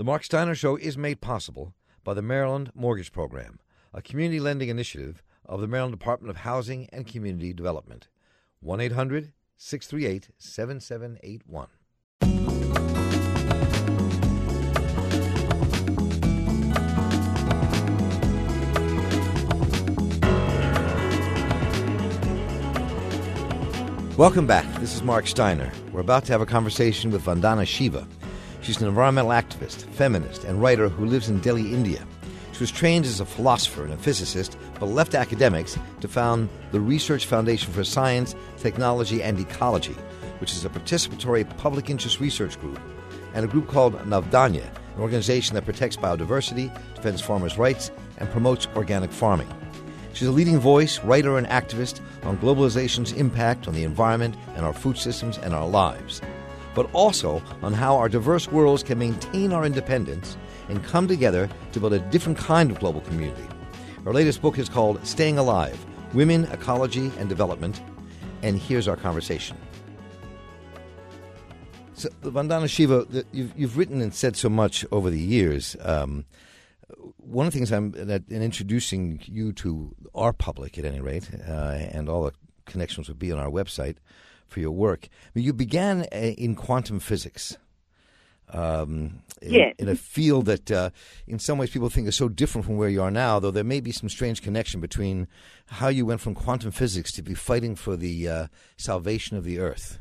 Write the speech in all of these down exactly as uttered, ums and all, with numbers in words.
The Mark Steiner Show is made possible by the Maryland Mortgage Program, a community lending initiative of the Maryland Department of Housing and Community Development. one eight hundred six three eight seven seven eight one. Welcome back. This is Mark Steiner. We're about to have a conversation with Vandana Shiva. She's an environmental activist, feminist, and writer who lives in Delhi, India. She was trained as a philosopher and a physicist, but left academics to found the Research Foundation for Science, Technology, and Ecology, which is a participatory public interest research group, and a group called Navdanya, an organization that protects biodiversity, defends farmers' rights, and promotes organic farming. She's a leading voice, writer, and activist on globalization's impact on the environment and our food systems and our lives, but also on how our diverse worlds can maintain our independence and come together to build a different kind of global community. Her latest book is called Staying Alive, Women, Ecology, and Development. And here's our conversation. So, Vandana Shiva, you've, you've written and said so much over the years. Um, one of the things I'm that in introducing you to our public, at any rate, uh, and all the connections would be on our website for your work. I mean, you began uh, in quantum physics. Um, in, yes. in a field that uh, in some ways people think is so different from where you are now, though there may be some strange connection between how you went from quantum physics to be fighting for the uh, salvation of the Earth.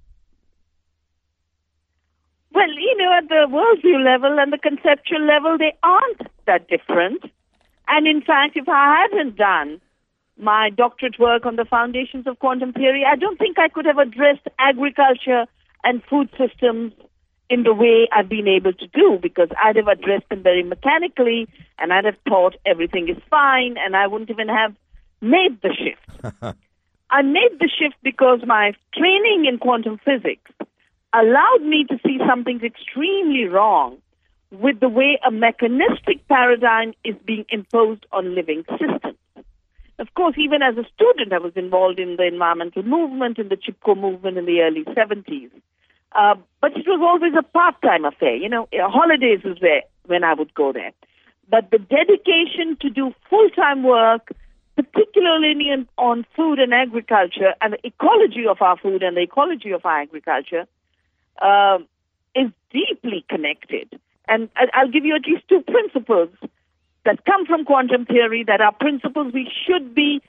Well, you know, at the worldview level and the conceptual level, they aren't that different. And in fact, if I hadn't done my doctorate work on the foundations of quantum theory, I don't think I could have addressed agriculture and food systems in the way I've been able to do, because I'd have addressed them very mechanically, and I'd have thought everything is fine, and I wouldn't even have made the shift. I made the shift because my training in quantum physics allowed me to see something extremely wrong with the way a mechanistic paradigm is being imposed on living systems. Of course, even as a student, I was involved in the environmental movement, in the Chipko movement in the early seventies. Uh, but it was always a part-time affair. You know, holidays was where, when I would go there. But the dedication to do full-time work, particularly in, on food and agriculture, and the ecology of our food and the ecology of our agriculture, uh, is deeply connected. And I, I'll give you at least two principles that come from quantum theory that are principles we should be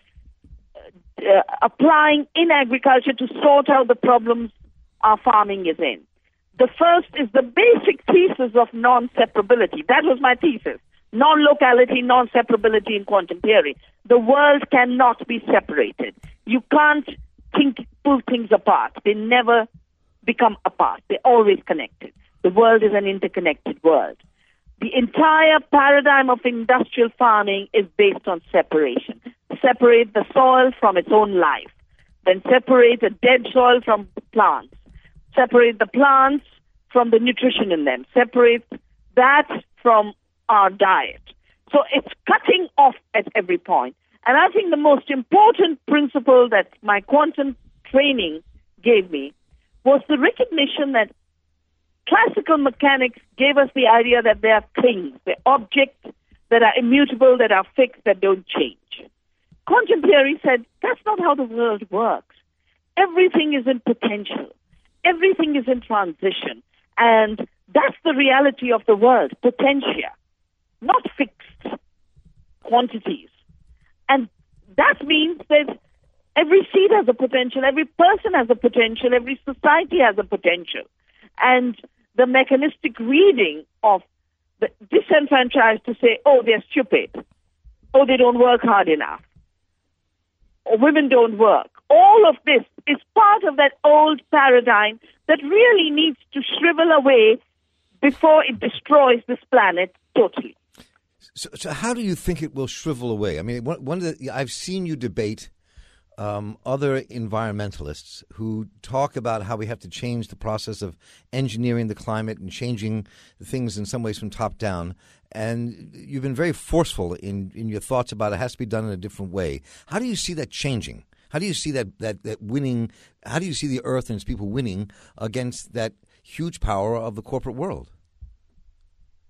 uh, applying in agriculture to sort out the problems our farming is in. The first is the basic thesis of non-separability. That was my thesis. Non-locality, non-separability in quantum theory. The world cannot be separated. You can't think, pull things apart. They never become apart. They're always connected. The world is an interconnected world. The entire paradigm of industrial farming is based on separation. Separate the soil from its own life. Then separate the dead soil from the plants. Separate the plants from the nutrition in them. Separate that from our diet. So it's cutting off at every point. And I think the most important principle that my quantum training gave me was the recognition that classical mechanics gave us the idea that there are things, there are objects that are immutable, that are fixed, that don't change. Quantum theory said that's not how the world works. Everything is in potential. Everything is in transition. And that's the reality of the world, potentia, not fixed quantities. And that means that every seed has a potential, every person has a potential, every society has a potential. And the mechanistic reading of the disenfranchised to say, oh, they're stupid, oh, they don't work hard enough, or women don't work. All of this is part of that old paradigm that really needs to shrivel away before it destroys this planet totally. So, so how do you think it will shrivel away? I mean, one, one of the, I've seen you debate um, other environmentalists who talk about how we have to change the process of engineering the climate and changing things in some ways from top down. And you've been very forceful in, in your thoughts about it has to be done in a different way. How do you see that changing? How do you see that, that, that winning? How do you see the earth and its people winning against that huge power of the corporate world?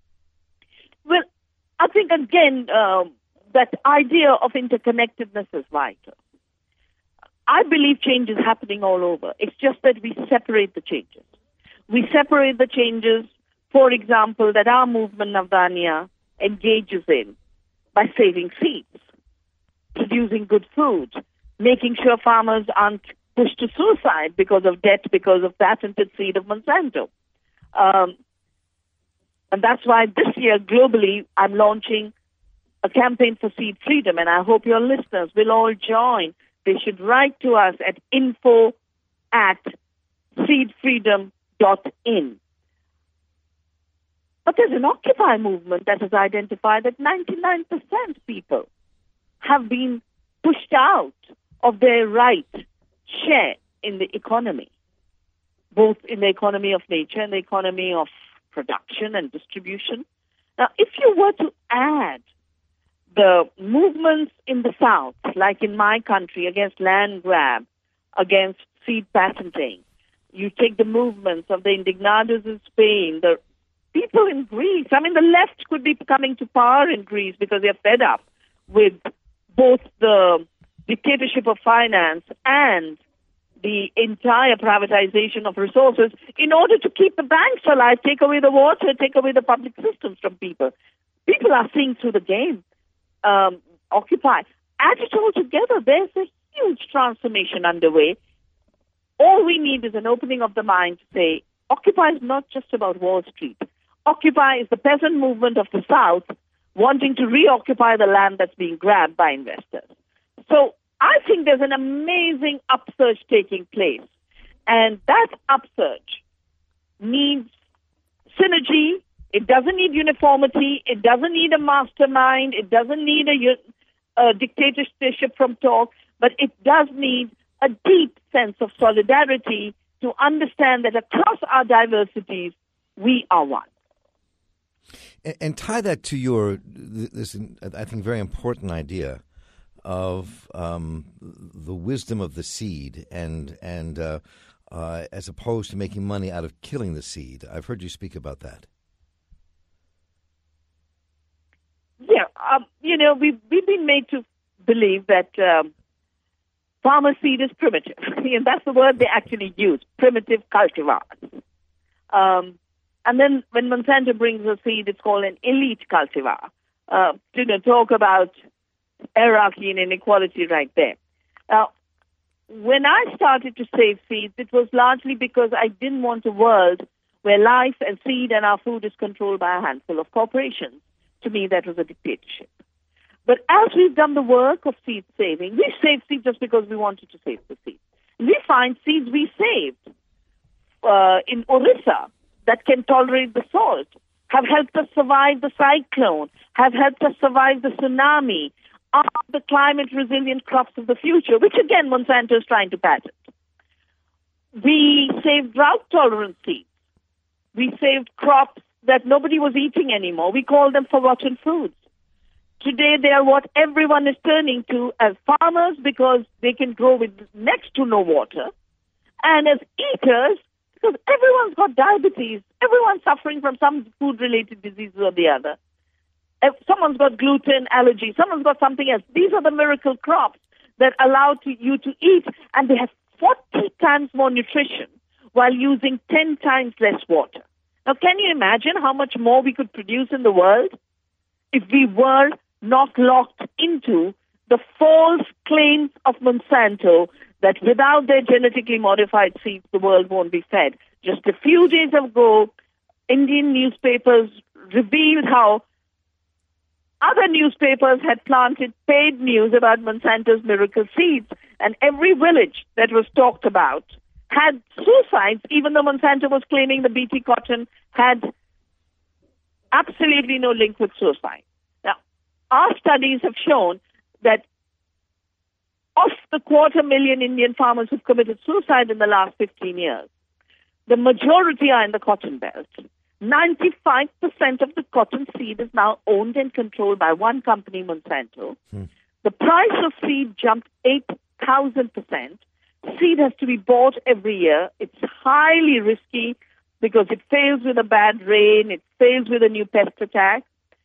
think, again, uh, that idea of interconnectedness is vital. I believe change is happening all over. It's just that we separate the changes. We separate the changes, for example, that our movement, Navdanya, engages in by saving seeds, producing good food, making sure farmers aren't pushed to suicide because of debt, because of patented seed of Monsanto. Um, and that's why this year, globally, I'm launching a campaign for seed freedom, and I hope your listeners will all join. They should write to us at info at seedfreedom dot in. But there's an Occupy movement that has identified that ninety-nine percent people have been pushed out of their right share in the economy, both in the economy of nature and the economy of production and distribution. Now, if you were to add the movements in the South, like in my country, against land grab, against seed patenting, you take the movements of the indignados in Spain, the people in Greece. I mean, the left could be coming to power in Greece because they're fed up with both the dictatorship of finance and the entire privatization of resources in order to keep the banks alive, take away the water, take away the public systems from people. People are seeing through the game. Um, Occupy. Add it all together, there's a huge transformation underway. All we need is an opening of the mind to say, Occupy is not just about Wall Street. Occupy is the peasant movement of the South wanting to reoccupy the land that's being grabbed by investors. So I think there's an amazing upsurge taking place. And that upsurge needs synergy. It doesn't need uniformity. It doesn't need a mastermind. It doesn't need a, a dictatorship from talk. But it does need a deep sense of solidarity to understand that across our diversities, we are one. And, and tie that to your, this, I think, very important idea of um, the wisdom of the seed and and uh, uh, as opposed to making money out of killing the seed. I've heard you speak about that. Yeah, um, you know, we've, we've been made to believe that um, farmer seed is primitive. And that's the word they actually use, primitive cultivars. Um, and then when Monsanto brings a seed, it's called an elite cultivar. Uh, to you know, talk about hierarchy and inequality right there. Now, when I started to save seeds, it was largely because I didn't want a world where life and seed and our food is controlled by a handful of corporations. To me, that was a dictatorship. But as we've done the work of seed saving, we saved seeds just because we wanted to save the seeds. We find seeds we saved uh, in Orissa that can tolerate the salt, have helped us survive the cyclone, have helped us survive the tsunami, are the climate-resilient crops of the future, which, again, Monsanto is trying to patent. We saved drought-tolerant seeds. We saved crops that nobody was eating anymore. We call them forgotten foods. Today, they are what everyone is turning to as farmers because they can grow with next to no water, and as eaters because everyone's got diabetes. Everyone's suffering from some food-related diseases or the other. If someone's got gluten allergy. Someone's got something else. These are the miracle crops that allow to, you to eat, and they have forty times more nutrition while using ten times less water. Now, can you imagine how much more we could produce in the world if we were not locked into the false claims of Monsanto that without their genetically modified seeds, the world won't be fed? Just a few days ago, Indian newspapers revealed how other newspapers had planted paid news about Monsanto's miracle seeds, and every village that was talked about had suicides, even though Monsanto was claiming the B T cotton had absolutely no link with suicide. Now, our studies have shown that of the quarter million Indian farmers who've committed suicide in the last fifteen years, the majority are in the cotton belt. ninety-five percent of the cotton seed is now owned and controlled by one company, Monsanto. Hmm. The price of seed jumped eight thousand percent. Seed has to be bought every year. It's highly risky because it fails with a bad rain, it fails with a new pest attack.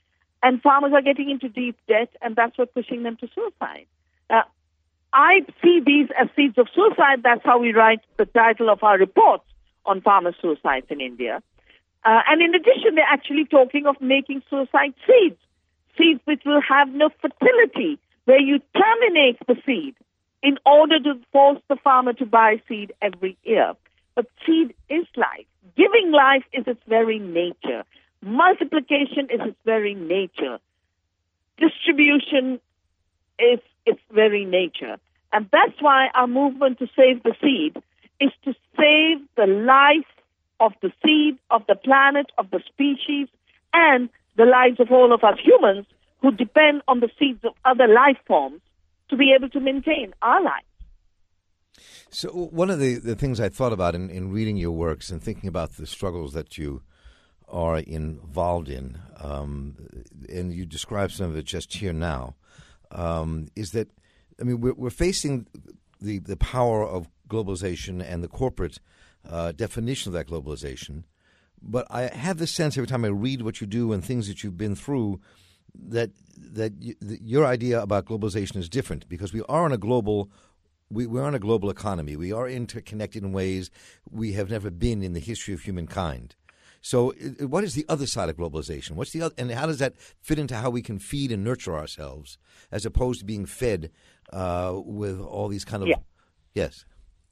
and farmers are getting into deep debt, and that's what's pushing them to suicide. Uh, I see these as seeds of suicide. That's how we write the title of our reports on farmer suicides in India. Uh, and in addition, they're actually talking of making suicide seeds, seeds which will have no fertility, where you terminate the seed in order to force the farmer to buy seed every year. But seed is life. Giving life is its very nature. Multiplication is its very nature. Distribution is its very nature. And that's why our movement to save the seed is to save the life of the seed, of the planet, of the species, and the lives of all of us humans who depend on the seeds of other life forms to be able to maintain our lives. So one of the, the things I thought about in, in reading your works and thinking about the struggles that you are involved in, um, and you describe some of it just here now, um, is that, I mean, we're, we're facing the, the power of globalization and the corporate uh, definition of that globalization. But I have the sense every time I read what you do and things that you've been through that that, you, that your idea about globalization is different, because we are in a global we, we're in a global economy. We are interconnected in ways we have never been in the history of humankind. So what is the other side of globalization? What's the other, and how does that fit into how we can feed and nurture ourselves as opposed to being fed uh, with all these kind of yeah. Yes.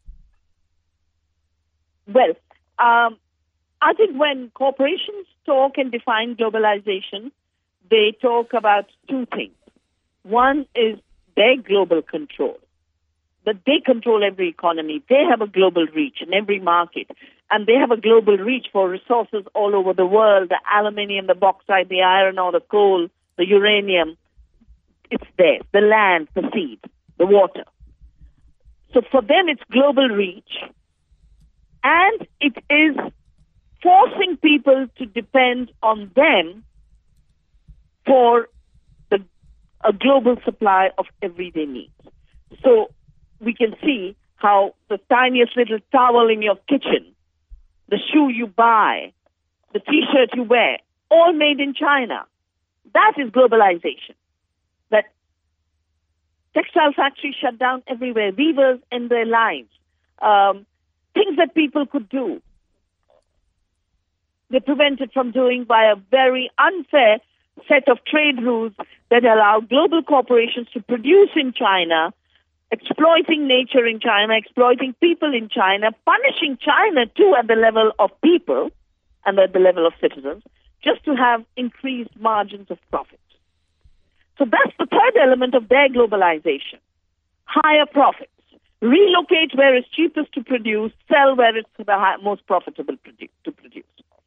Well, um, I think when corporations talk and define globalization, they talk about two things. One is their global control, that they control every economy. They have a global reach in every market, and they have a global reach for resources all over the world, the aluminium, the bauxite, the iron ore, the coal, the uranium. It's theirs, the land, the seed, the water. So for them, it's global reach, and it is forcing people to depend on them for the, a global supply of everyday needs. So we can see how the tiniest little towel in your kitchen, the shoe you buy, the T-shirt you wear, all made in China. That is globalization. That textile factories shut down everywhere, weavers end their lives, um, things that people could do, they're prevented from doing by a very unfair set of trade rules that allow global corporations to produce in China, exploiting nature in China, exploiting people in China, punishing China too at the level of people and at the level of citizens, just to have increased margins of profit. So that's the third element of their globalization. Higher profits. Relocate where it's cheapest to produce, sell where it's the high, most profitable produ- to produce.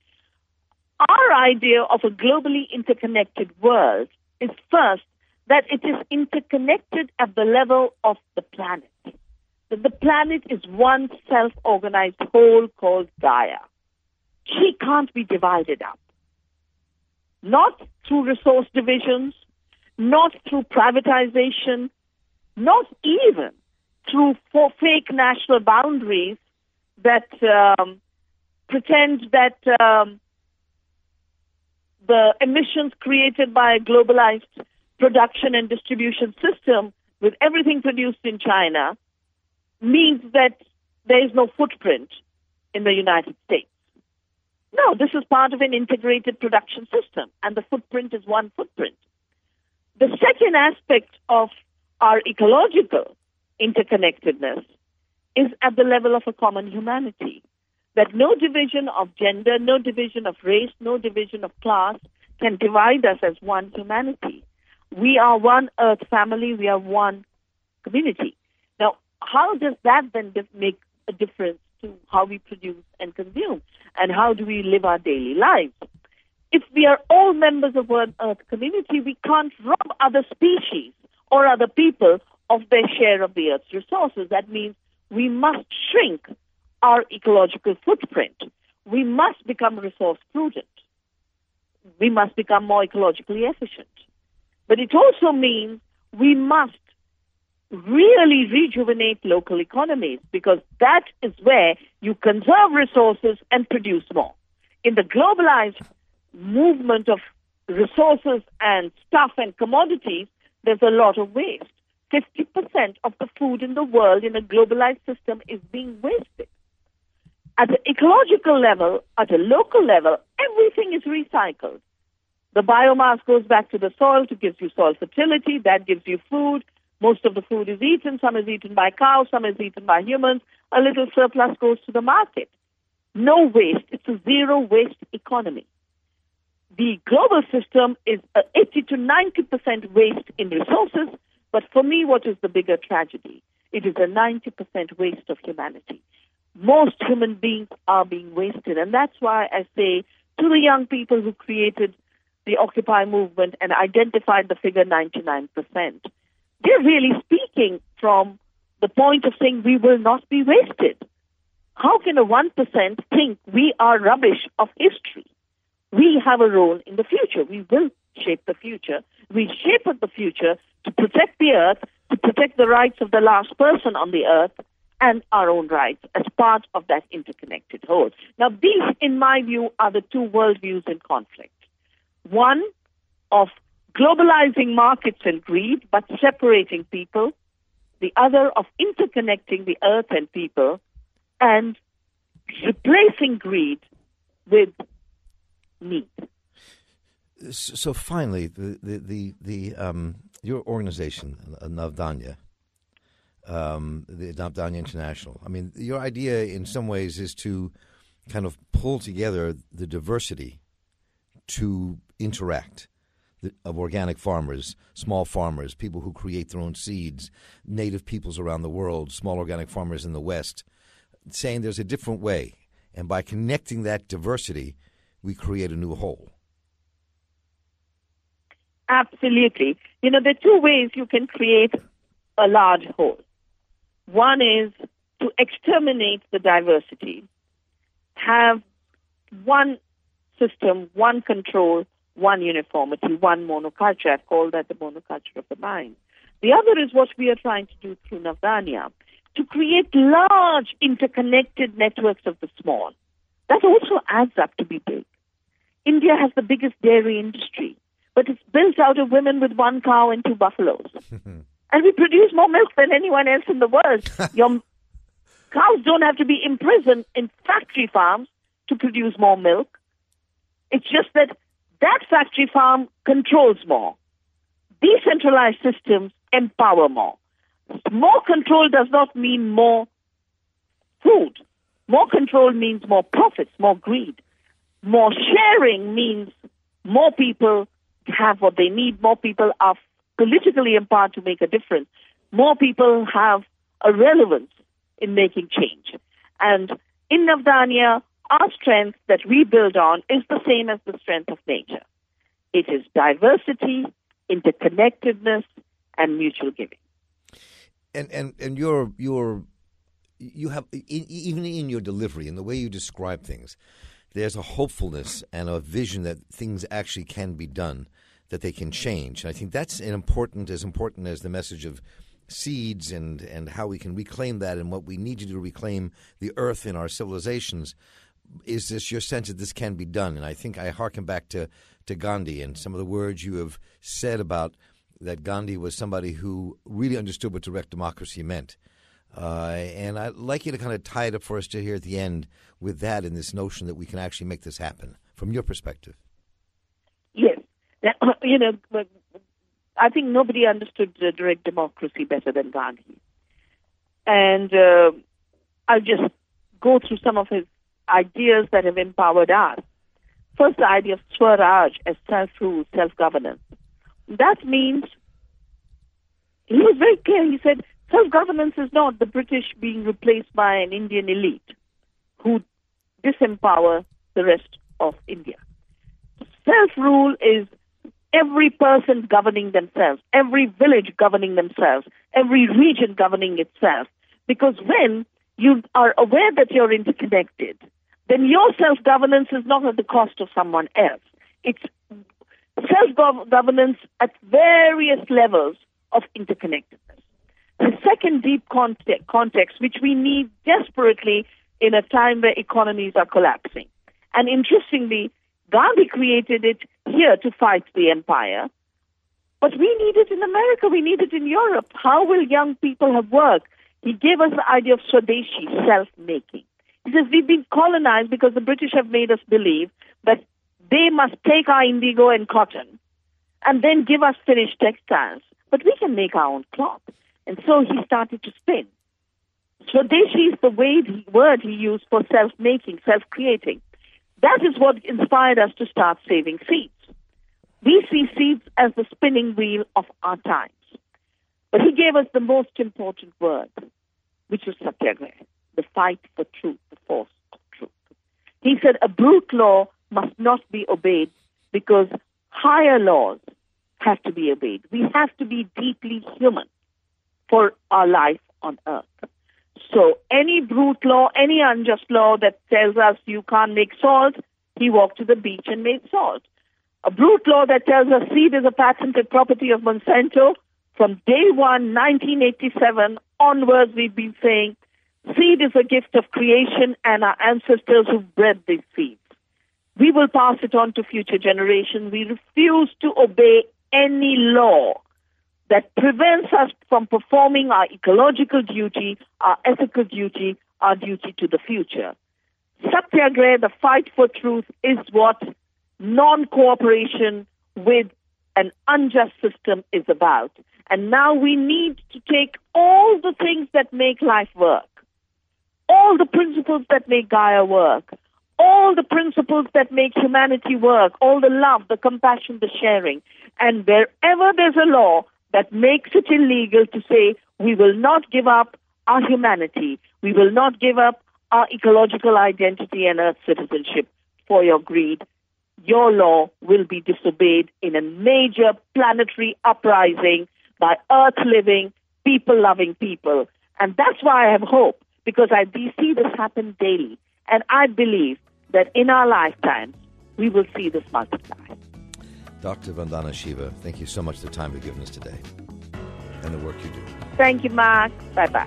Our idea of a globally interconnected world is first that it is interconnected at the level of the planet. That the planet is one self-organized whole called Gaia. She can't be divided up. Not through resource divisions, not through privatization, not even through four fake national boundaries that um, pretend that um, the emissions created by a globalized production and distribution system with everything produced in China means that there is no footprint in the United States. No, this is part of an integrated production system, and the footprint is one footprint. The second aspect of our ecological interconnectedness is at the level of a common humanity, that no division of gender, no division of race, no division of class can divide us as one humanity. We are one earth family, we are one community. Now, how does that then dif- make a difference to how we produce and consume, and how do we live our daily lives? If we are all members of one earth community, we can't rob other species or other people of their share of the earth's resources. That means we must shrink our ecological footprint. We must become resource prudent. We must become more ecologically efficient. But it also means we must really rejuvenate local economies, because that is where you conserve resources and produce more. In the globalized movement of resources and stuff and commodities, there's a lot of waste. fifty percent of the food in the world in a globalized system is being wasted. At the ecological level, at a local level, everything is recycled. The biomass goes back to the soil to give you soil fertility. That gives you food. Most of the food is eaten. Some is eaten by cows. Some is eaten by humans. A little surplus goes to the market. No waste. It's a zero waste economy. The global system is eighty to ninety percent waste in resources. But for me, what is the bigger tragedy? It is a ninety percent waste of humanity. Most human beings are being wasted. And that's why I say to the young people who created the Occupy movement and identified the figure ninety-nine percent, they're really speaking from the point of saying we will not be wasted. How can a one percent think we are rubbish of history? We have a role in the future. We will shape the future. We shape the future to protect the earth, to protect the rights of the last person on the earth, and our own rights as part of that interconnected whole. Now, these, in my view, are the two worldviews in conflict. One of globalizing markets and greed, but separating people. The other of interconnecting the earth and people and replacing greed with need. So finally, the the the, the um, your organization, Navdanya, um, the Navdanya International. I mean, your idea in some ways is to kind of pull together the diversity to interact the, of organic farmers, small farmers, people who create their own seeds, native peoples around the world, small organic farmers in the West, saying there's a different way, and by connecting that diversity, we create a new whole. Absolutely. You know, there are two ways you can create a large whole. One is to exterminate the diversity, have one system, one control, one uniformity, one monoculture. I've called that the monoculture of the mind. The other is what we are trying to do through Navdanya, to create large interconnected networks of the small. That also adds up to be big. India has the biggest dairy industry, but it's built out of women with one cow and two buffaloes. And we produce more milk than anyone else in the world. Your cows don't have to be imprisoned in factory farms to produce more milk. It's just that that factory farm controls more. Decentralized systems empower more. More control does not mean more food. More control means more profits, more greed. More sharing means more people have what they need. More people are politically empowered to make a difference. More people have a relevance in making change. And in Navdanya, our strength that we build on is the same as the strength of nature. It is diversity, interconnectedness, and mutual giving. And and and your your you have even in your delivery, in the way you describe things, there's a hopefulness and a vision that things actually can be done, that they can change. And I think that's an important, as important as the message of seeds and, and how we can reclaim that and what we need to do to reclaim the earth in our civilizations. Is this your sense that this can be done? And I think I hearken back to, to Gandhi and some of the words you have said about that Gandhi was somebody who really understood what direct democracy meant. Uh, and I'd like you to kind of tie it up for us to here at the end with that and this notion that we can actually make this happen from your perspective. Yes. You know, I think nobody understood uh, direct democracy better than Gandhi. And uh, I'll just go through some of his ideas that have empowered us. First, the idea of Swaraj as self-rule, self-governance. That means, he was very clear, he said, self-governance is not the British being replaced by an Indian elite who disempower the rest of India. Self-rule is every person governing themselves, every village governing themselves, every region governing itself. Because when you are aware that you're interconnected, then your self-governance is not at the cost of someone else. It's self-governance at various levels of interconnectedness. The second deep context, context, which we need desperately in a time where economies are collapsing. And interestingly, Gandhi created it here to fight the empire. But we need it in America. We need it in Europe. How will young people have work? He gave us the idea of Swadeshi, self-making. He says we've been colonized because the British have made us believe that they must take our indigo and cotton and then give us finished textiles. But we can make our own cloth. And so he started to spin. Swadeshi is the word he used for self-making, self-creating. That is what inspired us to start saving seeds. We see seeds as the spinning wheel of our times. But he gave us the most important word, which was satyagraha, the fight for truth, the force of truth. He said a brute law must not be obeyed because higher laws have to be obeyed. We have to be deeply human for our life on earth. So any brute law, any unjust law that tells us you can't make salt, he walked to the beach and made salt. A brute law that tells us seed is a patented property of Monsanto, from day one, nineteen eighty-seven onwards, we've been saying seed is a gift of creation and our ancestors who bred these seeds. We will pass it on to future generations. We refuse to obey any law that prevents us from performing our ecological duty, our ethical duty, our duty to the future. Satyagraha, the fight for truth, is what non-cooperation with an unjust system is about. And now we need to take all the things that make life work, all the principles that make Gaia work, all the principles that make humanity work, all the love, the compassion, the sharing. And wherever there's a law that makes it illegal to say we will not give up our humanity, we will not give up our ecological identity and earth citizenship for your greed, your law will be disobeyed in a major planetary uprising by earth-living, people-loving people. And that's why I have hope, because I see this happen daily. And I believe that in our lifetimes, we will see this multiply. Doctor Vandana Shiva, thank you so much for the time you've given us today and the work you do. Thank you, Mark. Bye-bye.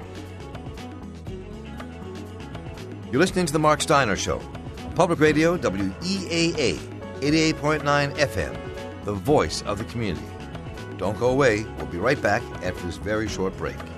You're listening to The Mark Steiner Show on Public Radio, W E A A, eighty-eight point nine F M, the voice of the community. Don't go away. We'll be right back after this very short break.